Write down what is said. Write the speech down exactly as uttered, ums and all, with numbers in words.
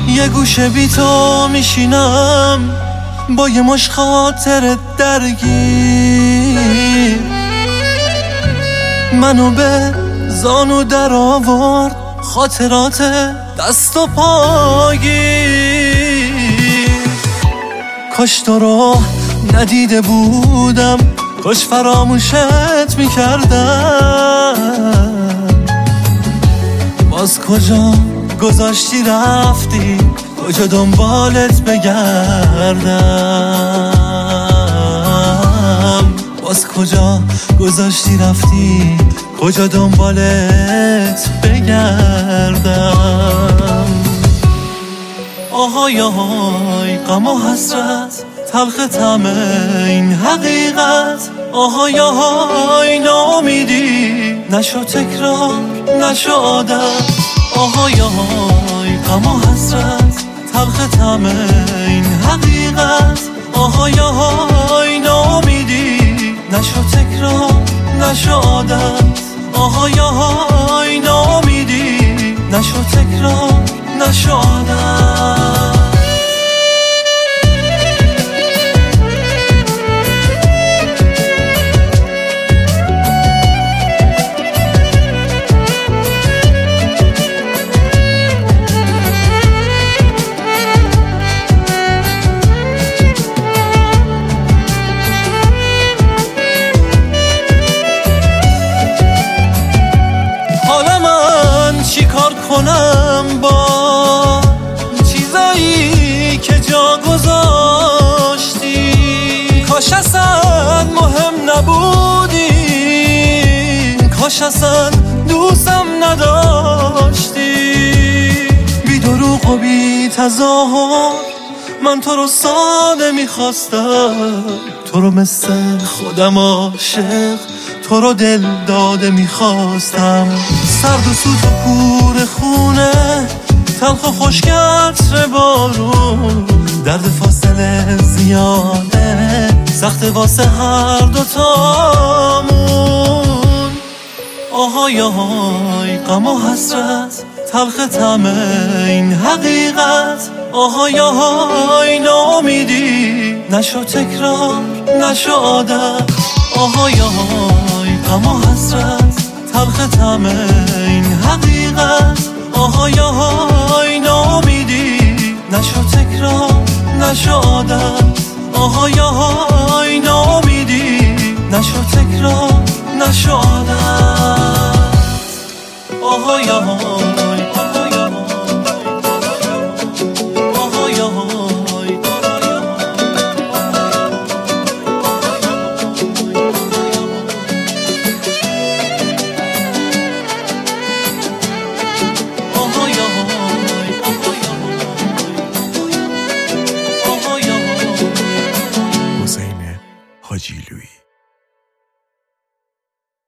یه گوشه بی تو میشینم با یه مش خاطر درگیر، منو به زانو در آورد خاطرات دست و پاگیر. کاش تو رو ندیده بودم، کاش فراموشت میکردم. باز کجا گذاشتی رفتی، کجا دنبالت بگردم. باز کجا گذاشتی رفتی، کجا دنبالت بگردم. آهای آهای غم و حسرت، تلخ طعم این حقیقت. آهای آهای ناامیدی، نشو تکرار نشو عادت. آهای آهای غم و حسرت، تلخ طعم این حقیقت. آهای آهای ناامیدی، نشو تکرار نشو عادت. آهای آهای ناامیدی، نشو تکرار نشو عادت. چی کار کنم با چیزایی که جا گذاشتی؟ کاش اصلا مهم نبودی، کاش اصلا دوستم نداشتی. بی دروغ و بی تظاهر من تو رو ساده میخواستم، تو رو مثل خودم عاشق، تو رو دل داده میخواستم. سرد و سوت و کور خونه، تلخ و خشک عطر بارون. درد فاصله زیاده، سخت واسه هر دوتامون. آهای آهای غم و حسرت، تلخ طعم این حقیقت. آهای آهای ناامیدی، نشو تکرار نشو عادت. آهای آهای غم و حسرت، تلخ طعم این حقیقت. آهای آهای ناامیدی، نشو تکرار نشو عادت. آهای آهای ناامیدی، نشو تکرار نشو عادت. آهای آهای